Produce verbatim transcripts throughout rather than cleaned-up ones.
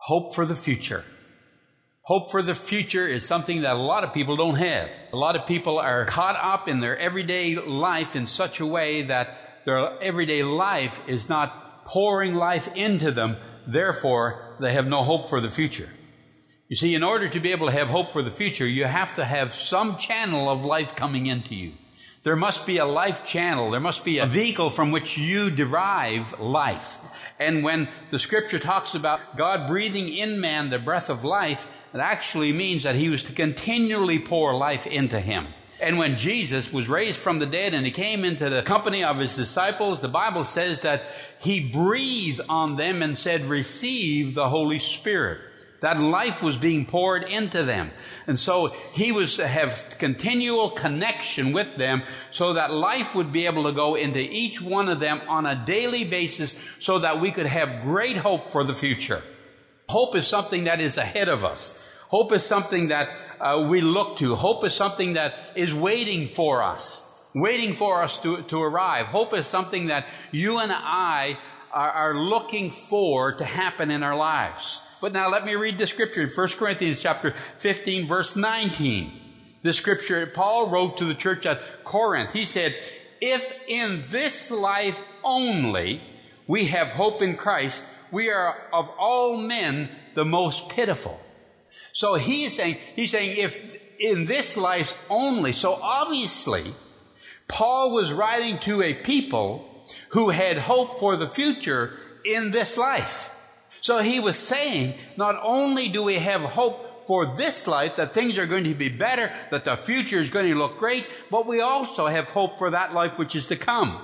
Hope for the future. Hope for the future is something that a lot of people don't have. A lot of people are caught up in their everyday life in such a way that their everyday life is not pouring life into them. Therefore, they have no hope for the future. You see, in order to be able to have hope for the future, you have to have some channel of life coming into you. There must be a life channel. There must be a vehicle from which you derive life. And when the Scripture talks about God breathing in man the breath of life, it actually means that He was to continually pour life into him. And when Jesus was raised from the dead and He came into the company of His disciples, the Bible says that He breathed on them and said, "Receive the Holy Spirit." That life was being poured into them. And so He was to have continual connection with them so that life would be able to go into each one of them on a daily basis so that we could have great hope for the future. Hope is something that is ahead of us. Hope is something that uh, we look to. Hope is something that is waiting for us, waiting for us to, to arrive. Hope is something that you and I are, are looking for to happen in our lives. But now let me read the Scripture in First Corinthians chapter fifteen, verse nineteen. The Scripture Paul wrote to the church at Corinth. He said, "If in this life only we have hope in Christ, we are of all men the most pitiful." So he's saying, he's saying, if in this life only, so obviously, Paul was writing to a people who had hope for the future in this life. So he was saying, not only do we have hope for this life, that things are going to be better, that the future is going to look great, but we also have hope for that life which is to come.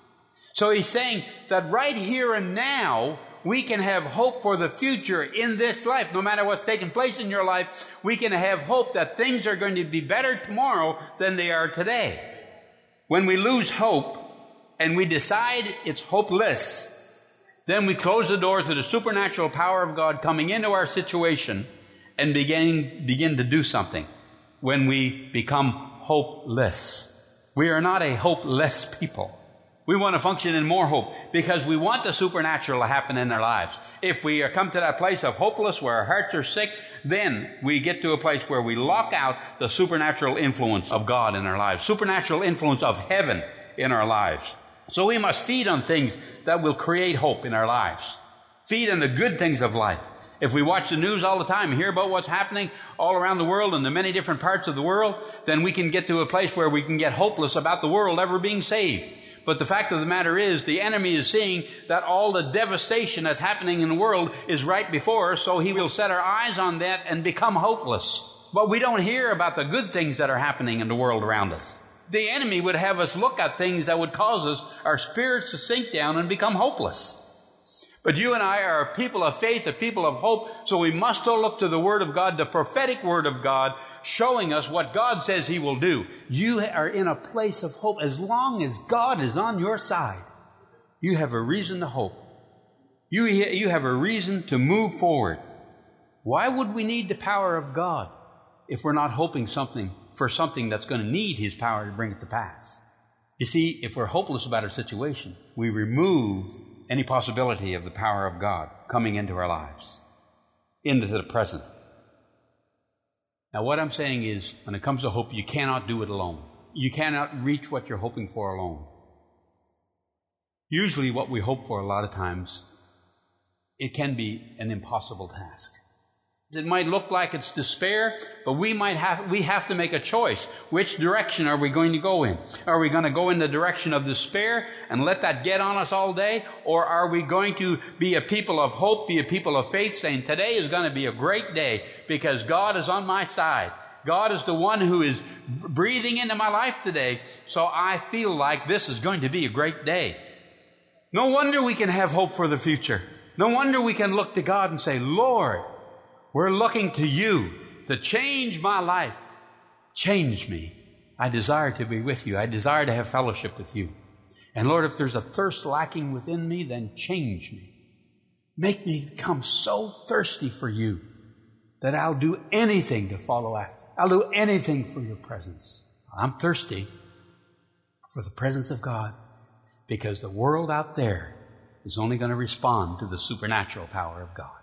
So he's saying that right here and now, we can have hope for the future in this life. No matter what's taking place in your life, we can have hope that things are going to be better tomorrow than they are today. When we lose hope and we decide it's hopeless, then we close the door to the supernatural power of God coming into our situation and begin, begin to do something when we become hopeless. We are not a hopeless people. We want to function in more hope because we want the supernatural to happen in our lives. If we come to that place of hopeless where our hearts are sick, then we get to a place where we lock out the supernatural influence of God in our lives, supernatural influence of heaven in our lives. So we must feed on things that will create hope in our lives. Feed on the good things of life. If we watch the news all the time and hear about what's happening all around the world in the many different parts of the world, then we can get to a place where we can get hopeless about the world ever being saved. But the fact of the matter is, the enemy is seeing that all the devastation that's happening in the world is right before us, so he will set our eyes on that and become hopeless. But we don't hear about the good things that are happening in the world around us. The enemy would have us look at things that would cause us, our spirits to sink down and become hopeless. But you and I are a people of faith, a people of hope, so we must all look to the Word of God, the prophetic Word of God, showing us what God says He will do. You are in a place of hope. As long as God is on your side, you have a reason to hope. You, you have a reason to move forward. Why would we need the power of God if we're not hoping something for something that's going to need His power to bring it to pass? You see, if we're hopeless about our situation, we remove any possibility of the power of God coming into our lives, into the present. Now, what I'm saying is, when it comes to hope, you cannot do it alone. You cannot reach what you're hoping for alone. Usually what we hope for a lot of times, it can be an impossible task. It might look like it's despair, but we might have, we have to make a choice. Which direction are we going to go in? Are we going to go in the direction of despair and let that get on us all day? Or are we going to be a people of hope, be a people of faith, saying today is going to be a great day because God is on my side. God is the one who is breathing into my life today, so I feel like this is going to be a great day. No wonder we can have hope for the future. No wonder we can look to God and say, Lord, we're looking to You to change my life. Change me. I desire to be with You. I desire to have fellowship with You. And Lord, if there's a thirst lacking within me, then change me. Make me become so thirsty for You that I'll do anything to follow after. I'll do anything for Your presence. I'm thirsty for the presence of God because the world out there is only going to respond to the supernatural power of God.